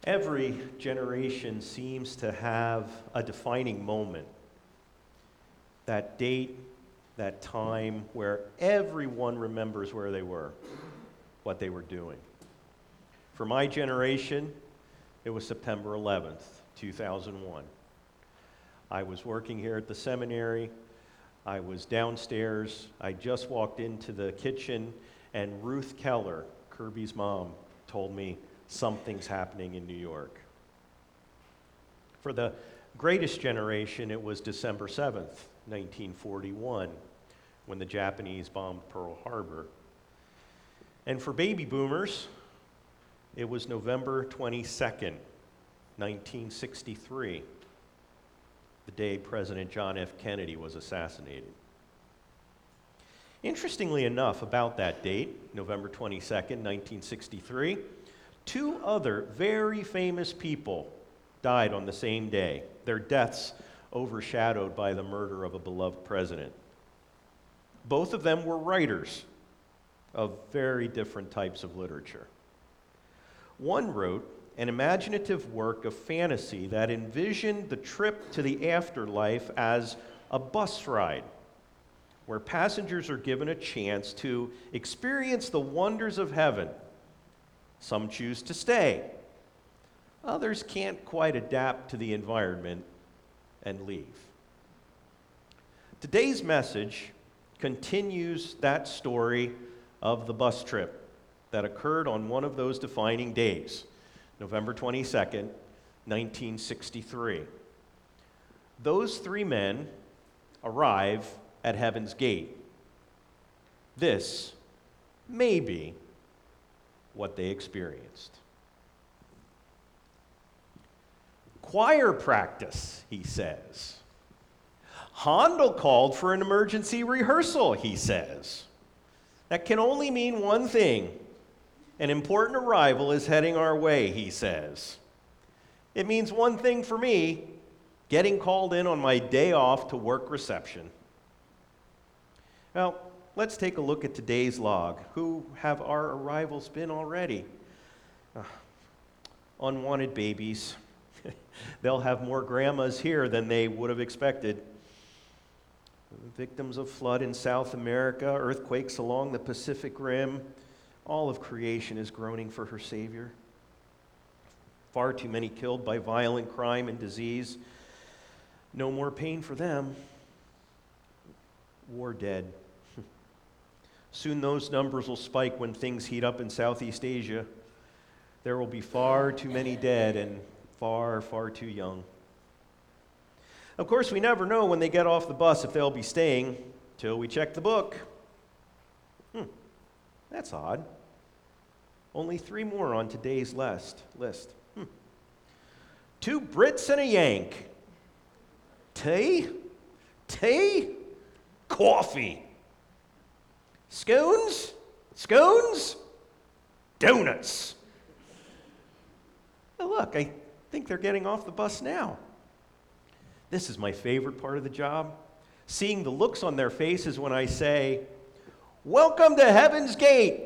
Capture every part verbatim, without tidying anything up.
Every generation seems to have a defining moment. That date, that time where everyone remembers where they were, what they were doing. For my generation, it was September eleventh, two thousand one. I was working here at the seminary. I was downstairs. I just walked into the kitchen, and Ruth Keller, Kirby's mom, told me something's happening in New York. For the greatest generation, it was December seventh, nineteen forty-one, when the Japanese bombed Pearl Harbor. And for baby boomers, it was November twenty-second, nineteen sixty-three, the day President John F. Kennedy was assassinated. Interestingly enough, about that date, November twenty-second, nineteen sixty-three, two other very famous people died on the same day, their deaths overshadowed by the murder of a beloved president. Both of them were writers of very different types of literature. One wrote an imaginative work of fantasy that envisioned the trip to the afterlife as a bus ride, where passengers are given a chance to experience the wonders of heaven. Some choose to stay. Others can't quite adapt to the environment and leave. Today's message continues that story of the bus trip that occurred on one of those defining days, November twenty-second, nineteen sixty-three. Those three men arrive at Heaven's Gate. This may be what they experienced. Choir practice, he says. Handel called for an emergency rehearsal, he says. That can only mean one thing. An important arrival is heading our way, he says. It means one thing for me, getting called in on my day off to work reception. Well, let's take a look at today's log. Who have our arrivals been already? Uh, unwanted babies. They'll have more grandmas here than they would have expected. Victims of flood in South America, earthquakes along the Pacific Rim. All of creation is groaning for her Savior. Far too many killed by violent crime and disease. No more pain for them. War dead. Soon those numbers will spike when things heat up in Southeast Asia. There will be far too many dead and far, far too young. Of course, we never know when they get off the bus if they'll be staying till we check the book. Hmm, that's odd. Only three more on today's list. list. Hmm. Two Brits and a Yank. Tea? Tea? Coffee. Scones? Scones? Donuts. Oh, look, I think they're getting off the bus now. This is my favorite part of the job, seeing the looks on their faces when I say, "Welcome to Heaven's Gate.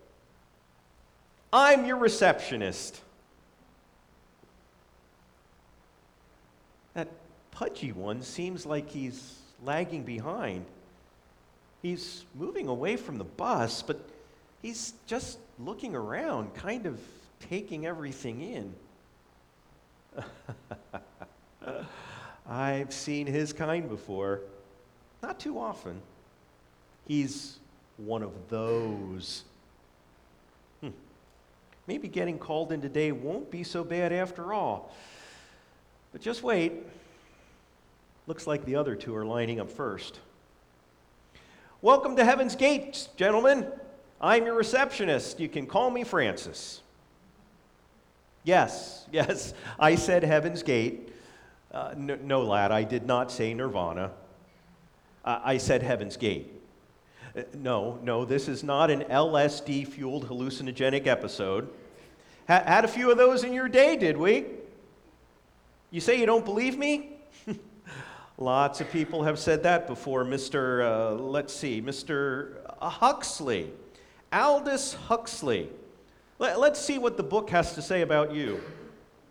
I'm your receptionist." That pudgy one seems like he's lagging behind. He's moving away from the bus, but he's just looking around, kind of taking everything in. I've seen his kind before. Not too often. He's one of those. Hmm. Maybe getting called in today won't be so bad after all. But just wait. Looks like the other two are lining up first. Welcome to Heaven's Gate, gentlemen. I'm your receptionist. You can call me Francis. Yes, yes, I said Heaven's Gate. Uh, no, no, lad, I did not say Nirvana. Uh, I said Heaven's Gate. Uh, no, no, this is not an L S D-fueled hallucinogenic episode. Ha- had a few of those in your day, did we? You say you don't believe me? Lots of people have said that before. Mister Uh, let's see, Mister Huxley, Aldous Huxley. Let, let's see what the book has to say about you.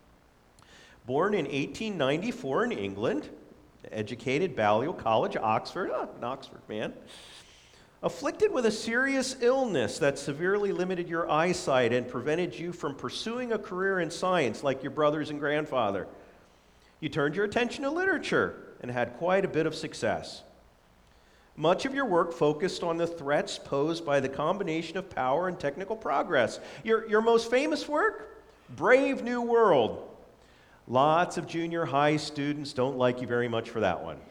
Born in eighteen ninety-four in England, educated Balliol College, Oxford, oh, an Oxford man. Afflicted with a serious illness that severely limited your eyesight and prevented you from pursuing a career in science like your brothers and grandfather. You turned your attention to literature and had quite a bit of success. Much of your work focused on the threats posed by the combination of power and technical progress. Your, your most famous work? Brave New World. Lots of junior high students don't like you very much for that one.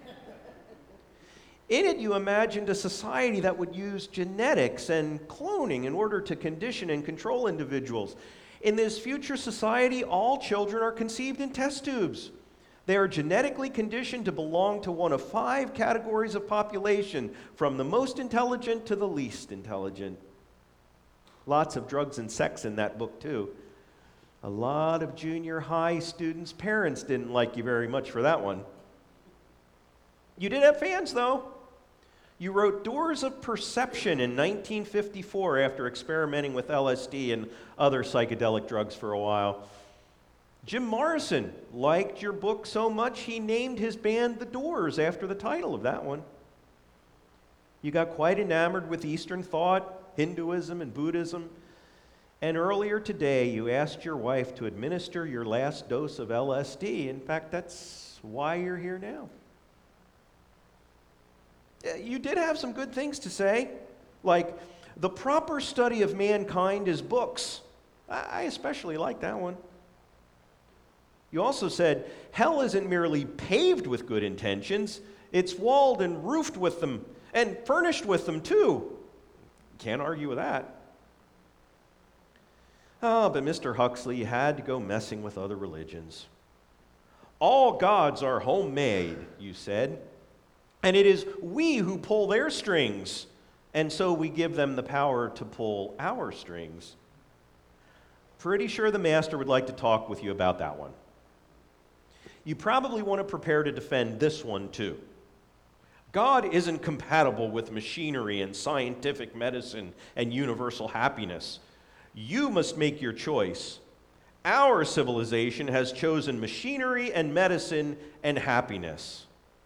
In it, you imagined a society that would use genetics and cloning in order to condition and control individuals. In this future society, all children are conceived in test tubes. They are genetically conditioned to belong to one of five categories of population, from the most intelligent to the least intelligent. Lots of drugs and sex in that book, too. A lot of junior high students' parents didn't like you very much for that one. You did have fans, though. You wrote Doors of Perception in nineteen fifty-four after experimenting with L S D and other psychedelic drugs for a while. Jim Morrison liked your book so much he named his band The Doors after the title of that one. You got quite enamored with Eastern thought, Hinduism and Buddhism, and earlier today you asked your wife to administer your last dose of L S D. In fact, that's why you're here now. You did have some good things to say, like, the proper study of mankind is books. I especially like that one. You also said, hell isn't merely paved with good intentions, it's walled and roofed with them, and furnished with them too. Can't argue with that. Oh, but Mister Huxley had to go messing with other religions. All gods are homemade, you said. And it is we who pull their strings, and so we give them the power to pull our strings. Pretty sure the master would like to talk with you about that one. You probably want to prepare to defend this one too. God isn't compatible with machinery and scientific medicine and universal happiness. You must make your choice. Our civilization has chosen machinery and medicine and happiness.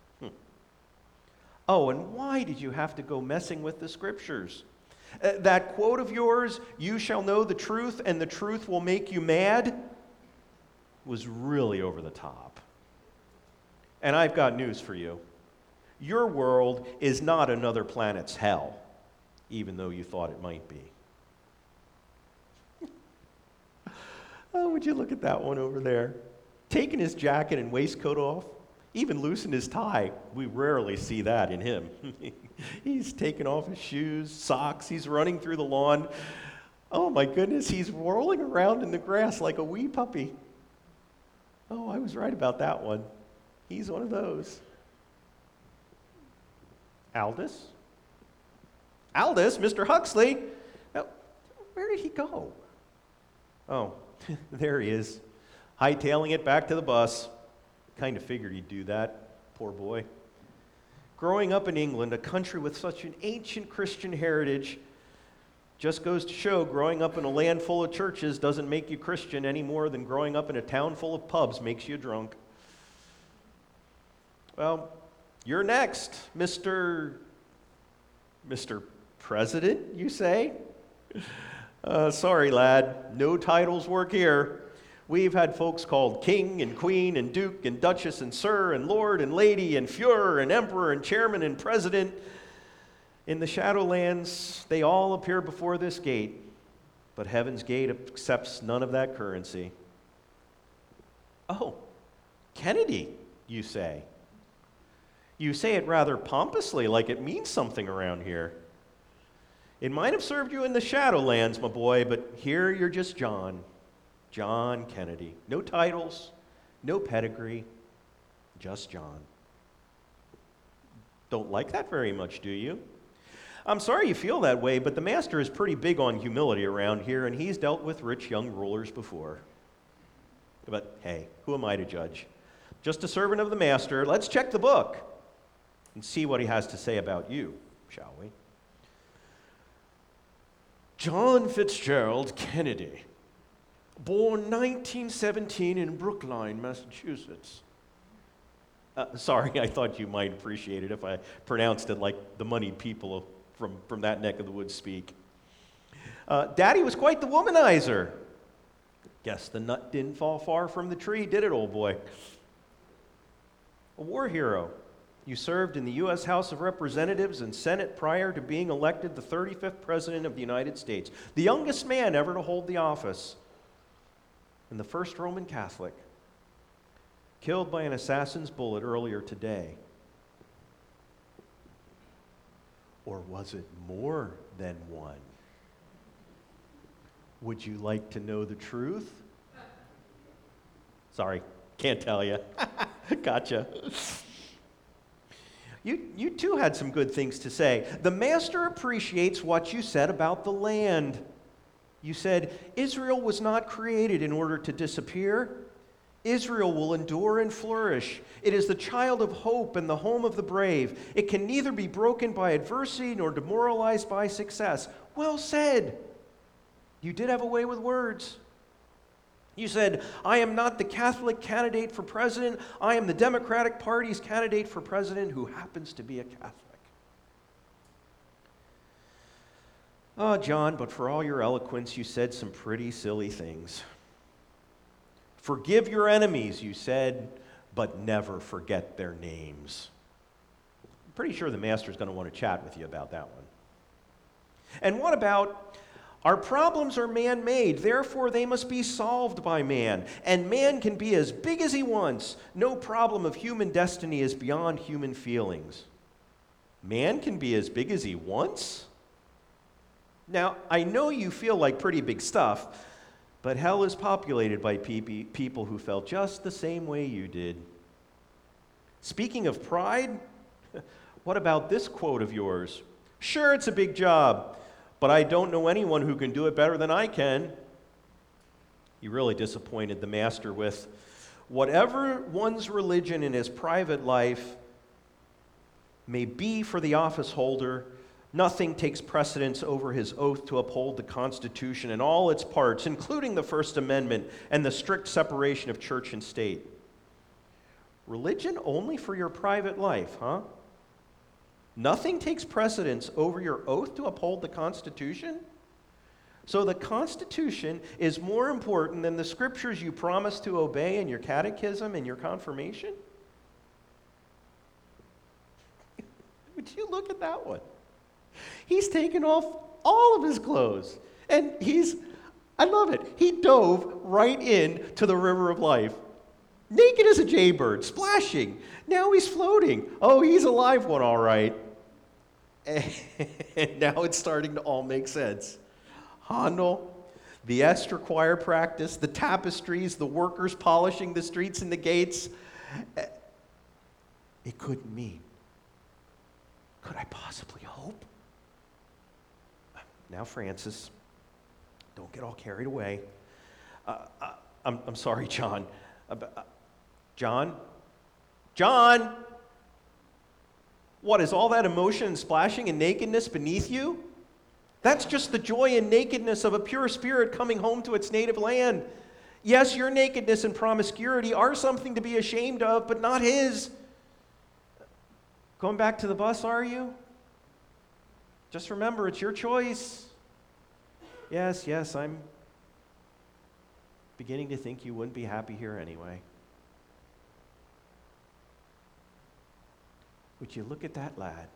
Oh, and why did you have to go messing with the scriptures? Uh, that quote of yours, you shall know the truth and the truth will make you mad, was really over the top. And I've got news for you. Your world is not another planet's hell, even though you thought it might be. Oh, would you look at that one over there? Taking his jacket and waistcoat off. Even loosened his tie. We rarely see that in him. He's taken off his shoes, socks, he's running through the lawn. Oh my goodness, he's rolling around in the grass like a wee puppy. Oh, I was right about that one. He's one of those. Aldous? Aldous, Mister Huxley? Now, where did he go? Oh, there he is, hightailing it back to the bus. Kind of figured he'd do that, poor boy. Growing up in England, a country with such an ancient Christian heritage, just goes to show growing up in a land full of churches doesn't make you Christian any more than growing up in a town full of pubs makes you drunk. Well, you're next, Mister Mister President, you say? Uh, sorry, lad, no titles work here. We've had folks called king and queen and duke and duchess and sir and lord and lady and Fuhrer and emperor and chairman and president. In the Shadowlands, they all appear before this gate, but Heaven's Gate accepts none of that currency. Oh, Kennedy, you say. You say it rather pompously, like it means something around here. It might have served you in the Shadowlands, my boy, but here you're just John. John Kennedy. No titles, no pedigree, just John. Don't like that very much, do you? I'm sorry you feel that way, but the master is pretty big on humility around here, and he's dealt with rich young rulers before. But hey, who am I to judge? Just a servant of the master. Let's check the book and see what he has to say about you, shall we? John Fitzgerald Kennedy. born nineteen seventeen in Brookline, Massachusetts. Uh, sorry, I thought you might appreciate it if I pronounced it like the moneyed people from, from that neck of the woods speak. Uh, Daddy was quite the womanizer. Guess the nut didn't fall far from the tree, did it, old boy? A war hero. You served in the U S House of Representatives and Senate prior to being elected the thirty-fifth President of the United States, the youngest man ever to hold the office, and the first Roman Catholic, killed by an assassin's bullet earlier today. Or was it more than one? Would you like to know the truth? Sorry, can't tell you. Gotcha. You, you too had some good things to say. The master appreciates what you said about the land. You said, Israel was not created in order to disappear. Israel will endure and flourish. It is the child of hope and the home of the brave. It can neither be broken by adversity nor demoralized by success. Well said. You did have a way with words. You said, I am not the Catholic candidate for president. I am the Democratic Party's candidate for president who happens to be a Catholic. Oh, John, but for all your eloquence, you said some pretty silly things. Forgive your enemies, you said, but never forget their names. I'm pretty sure the master's going to want to chat with you about that one. And what about, our problems are man-made, therefore they must be solved by man. And man can be as big as he wants. No problem of human destiny is beyond human feelings. Man can be as big as he wants? Now, I know you feel like pretty big stuff, but hell is populated by people who felt just the same way you did. Speaking of pride, what about this quote of yours? Sure, it's a big job, but I don't know anyone who can do it better than I can. You really disappointed the master with, whatever one's religion in his private life may be for the office holder, nothing takes precedence over his oath to uphold the Constitution and all its parts, including the First Amendment and the strict separation of church and state. Religion only for your private life, huh? Nothing takes precedence over your oath to uphold the Constitution? So the Constitution is more important than the scriptures you promised to obey in your catechism and your confirmation? Would you look at that one? He's taken off all of his clothes, and he's, I love it, he dove right into the river of life. Naked as a jaybird, splashing. Now he's floating. Oh, he's a live one, all right. And now it's starting to all make sense. Handel, the Esther choir practice, the tapestries, the workers polishing the streets and the gates. It couldn't mean. Could I possibly hope? Now, Francis, don't get all carried away. Uh, uh, I'm, I'm sorry, John. Uh, uh, John? John! What, is all that emotion and splashing and nakedness beneath you? That's just the joy and nakedness of a pure spirit coming home to its native land. Yes, your nakedness and promiscuity are something to be ashamed of, but not his. Going back to the bus, are you? Just remember, it's your choice. Yes, yes, I'm beginning to think you wouldn't be happy here anyway. Would you look at that lad?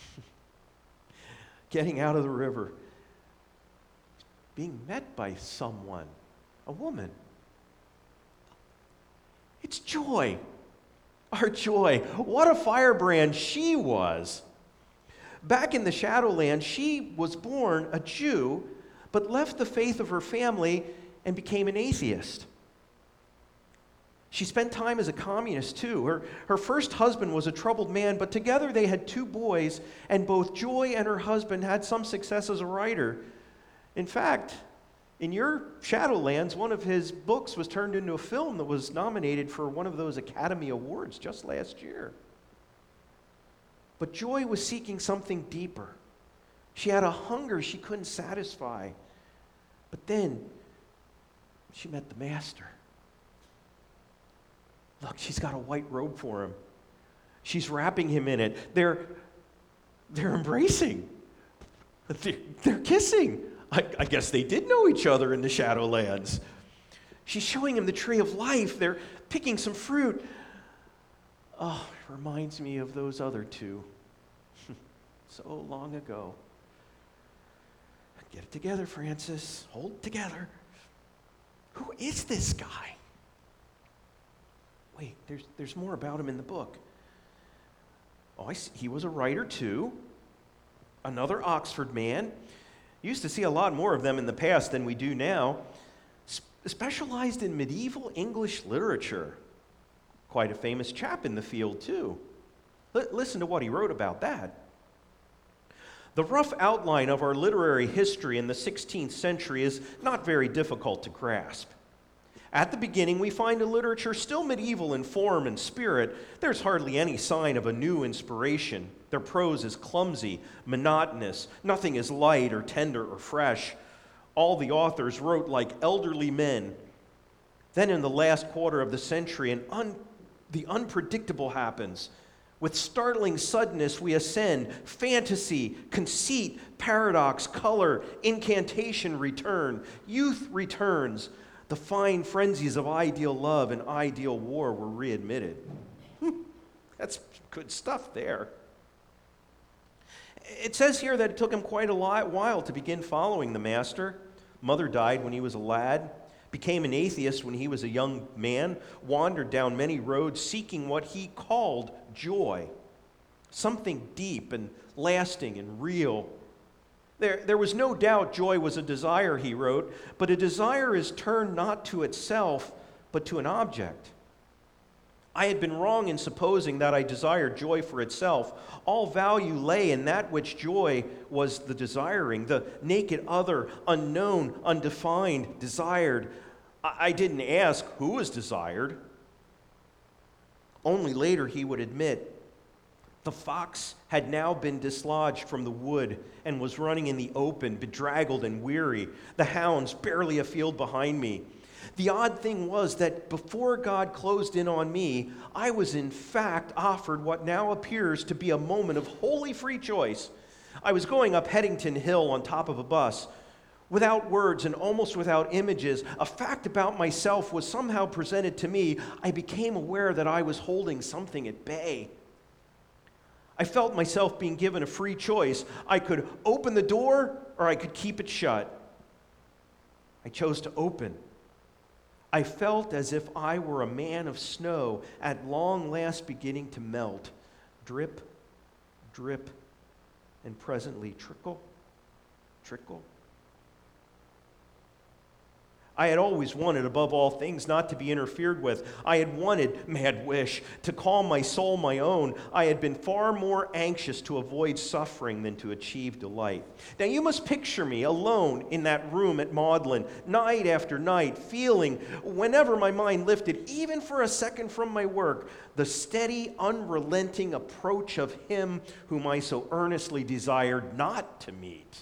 Getting out of the river, being met by someone, a woman. It's Joy, our Joy. What a firebrand she was. Back in the Shadowland, she was born a Jew, but left the faith of her family and became an atheist. She spent time as a communist, too. Her, her first husband was a troubled man, but together they had two boys, and both Joy and her husband had some success as a writer. In fact, in your Shadowlands, one of his books was turned into a film that was nominated for one of those Academy Awards just last year. But Joy was seeking something deeper. She had a hunger she couldn't satisfy. But then, She met the Master. Look, she's got a white robe for him. She's wrapping him in it. They're, they're embracing. They're, they're kissing. I, I guess they did know each other in the Shadowlands. She's showing him the tree of life. They're picking some fruit. Oh, it reminds me of those other two. So long ago. Get it together, Francis. Hold it together. Who is this guy? Wait, there's, there's more about him in the book. Oh, I see. He was a writer too. Another Oxford man. Used to see a lot more of them in the past than we do now. Sp- specialized in medieval English literature. Quite a famous chap in the field too. L- listen to what he wrote about that. The rough outline of our literary history in the sixteenth century is not very difficult to grasp. At the beginning, we find a literature still medieval in form and spirit. There's hardly any sign of a new inspiration. Their prose is clumsy, monotonous. Nothing is light or tender or fresh. All the authors wrote like elderly men. Then in the last quarter of the century, an un- the unpredictable happens. With startling suddenness, we ascend. Fantasy, conceit, paradox, color, incantation return. Youth returns. The fine frenzies of ideal love and ideal war were readmitted. That's good stuff there. It says here that it took him quite a while to begin following the Master. Mother died when he was a lad, became an atheist when he was a young man, wandered down many roads seeking what he called joy, something deep and lasting and real. There, there was no doubt joy was a desire, he wrote, but a desire is turned not to itself, but to an object. I had been wrong in supposing that I desired joy for itself. All value lay in that which joy was the desiring, the naked other, unknown, undefined, desired. I, I didn't ask who was desired. Only later he would admit, the fox had now been dislodged from the wood and was running in the open, bedraggled and weary, the hounds barely a field behind me. The odd thing was that before God closed in on me, I was in fact offered what now appears to be a moment of wholly free choice. I was going up Headington Hill on top of a bus. Without words and almost without images, a fact about myself was somehow presented to me. I became aware that I was holding something at bay. I felt myself being given a free choice. I could open the door or I could keep it shut. I chose to open. I felt as if I were a man of snow at long last beginning to melt. Drip, drip, and presently trickle, trickle. I had always wanted, above all things, not to be interfered with. I had wanted, mad wish, to call my soul my own. I had been far more anxious to avoid suffering than to achieve delight. Now you must picture me alone in that room at Magdalen, night after night, feeling, whenever my mind lifted, even for a second from my work, the steady, unrelenting approach of him whom I so earnestly desired not to meet.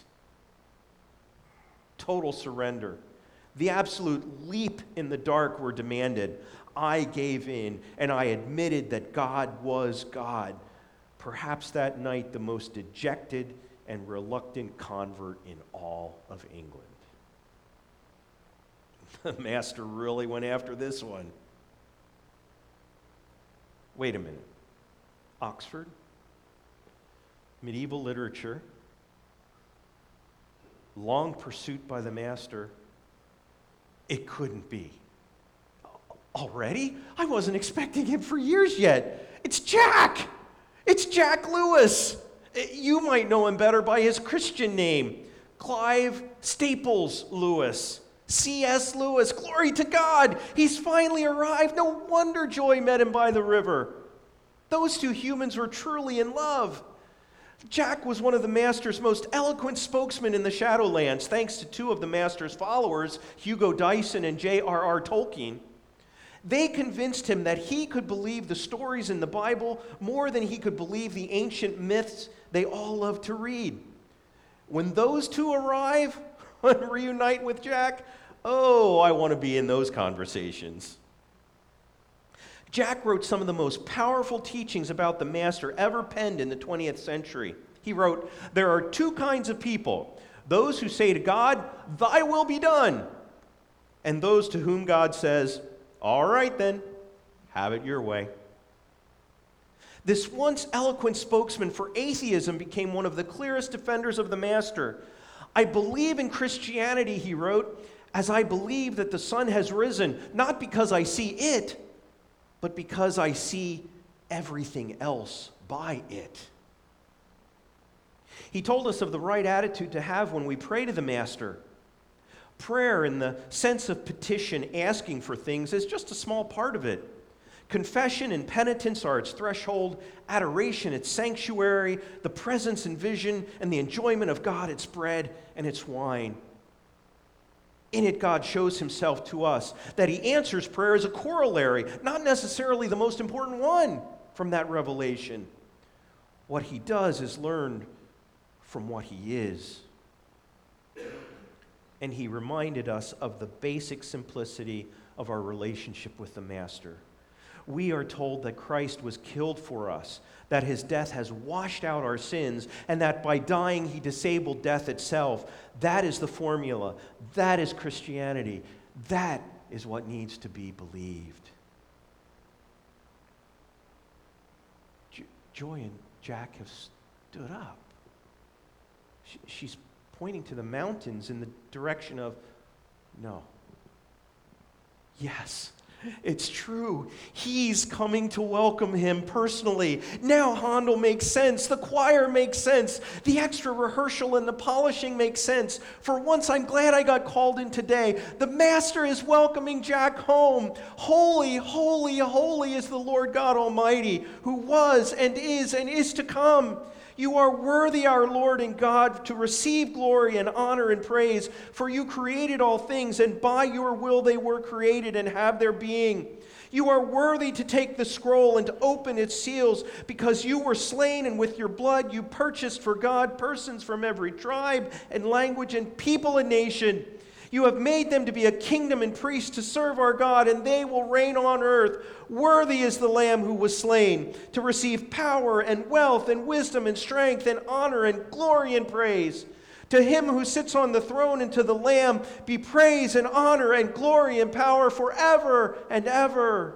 Total surrender. The absolute leap in the dark were demanded. I gave in, and I admitted that God was God. Perhaps that night the most dejected and reluctant convert in all of England. The Master really went after this one. Wait a minute. Oxford? Medieval literature? Long pursuit by the Master? It couldn't be. Already? I wasn't expecting him for years yet. It's Jack! It's Jack Lewis! You might know him better by his Christian name, Clive Staples Lewis. C S Lewis, glory to God! He's finally arrived. No wonder Joy met him by the river. Those two humans were truly in love. Jack was one of the Master's most eloquent spokesmen in the Shadowlands, thanks to two of the Master's followers, Hugo Dyson and J R R Tolkien. They convinced him that he could believe the stories in the Bible more than he could believe the ancient myths they all loved to read. When those two arrive and reunite with Jack, Oh, I want to be in those conversations. Jack wrote some of the most powerful teachings about the Master ever penned in the twentieth century. He wrote, "There are two kinds of people, those who say to God, 'Thy will be done,' and those to whom God says, 'All right then, have it your way.'" This once eloquent spokesman for atheism became one of the clearest defenders of the Master. "I believe in Christianity," he wrote, "as I believe that the sun has risen, not because I see it, but because I see everything else by it." He told us of the right attitude to have when we pray to the Master. Prayer in the sense of petition, asking for things, is just a small part of it. Confession and penitence are its threshold, adoration its sanctuary, the presence and vision and the enjoyment of God its bread and its wine. In it, God shows himself to us. That he answers prayer is a corollary, not necessarily the most important one from that revelation. What he does is learned from what he is. And he reminded us of the basic simplicity of our relationship with the Master. We are told that Christ was killed for us, that his death has washed out our sins, and that by dying he disabled death itself. That is the formula. That is Christianity. That is what needs to be believed. Jo- Joy and Jack have stood up. She, she's pointing to the mountains in the direction of, no. Yes. It's true. He's coming to welcome him personally. Now Handel makes sense. The choir makes sense. The extra rehearsal and the polishing makes sense. For once, I'm glad I got called in today. The Master is welcoming Jack home. Holy, holy, holy is the Lord God Almighty, who was and is and is to come. You are worthy, our Lord and God, to receive glory and honor and praise, for you created all things, and by your will they were created and have their being. You are worthy to take the scroll and to open its seals, because you were slain, and with your blood you purchased for God persons from every tribe and language and people and nation. You have made them to be a kingdom and priests to serve our God, and they will reign on earth. Worthy is the Lamb who was slain to receive power and wealth and wisdom and strength and honor and glory and praise. To him who sits on the throne and to the Lamb be praise and honor and glory and power forever and ever.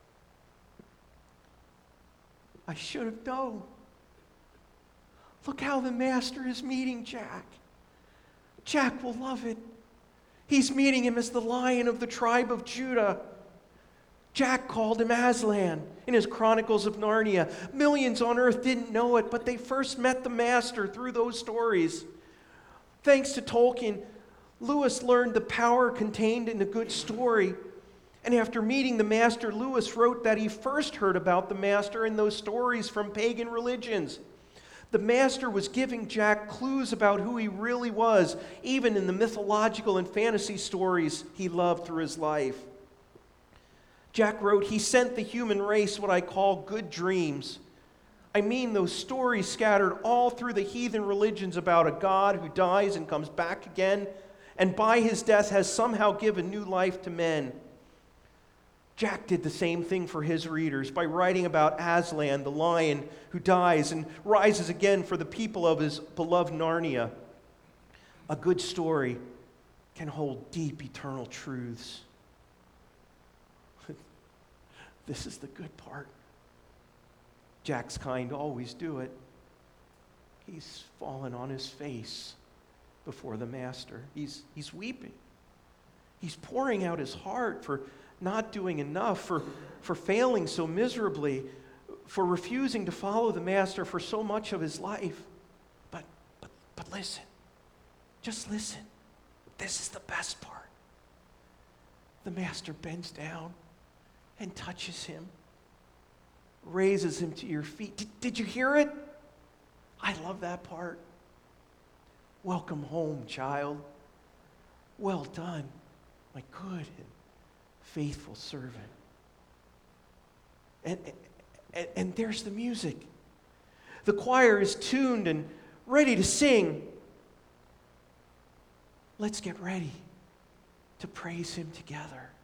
I should have known. Look how the Master is meeting Jack. Jack will love it. He's meeting him as the Lion of the tribe of Judah. Jack called him Aslan in his Chronicles of Narnia. Millions on earth didn't know it, but they first met the Master through those stories. Thanks to Tolkien, Lewis learned the power contained in a good story. And after meeting the Master, Lewis wrote that he first heard about the Master in those stories from pagan religions. The Master was giving Jack clues about who he really was, even in the mythological and fantasy stories he loved through his life. Jack wrote, "He sent the human race what I call good dreams. I mean those stories scattered all through the heathen religions about a God who dies and comes back again, and by his death has somehow given new life to men." Jack did the same thing for his readers by writing about Aslan, the lion who dies and rises again for the people of his beloved Narnia. A good story can hold deep eternal truths. This is the good part. Jack's kind always do it. He's fallen on his face before the Master. He's, he's weeping. He's pouring out his heart for not doing enough, for, for failing so miserably, for refusing to follow the Master for so much of his life. But, but, but listen, just listen. This is the best part. The Master bends down and touches him, raises him to your feet. Did, did you hear it? I love that part. Welcome home, child. Well done, my good and faithful servant. And, and, and there's the music. The choir is tuned and ready to sing. Let's get ready. to praise him together.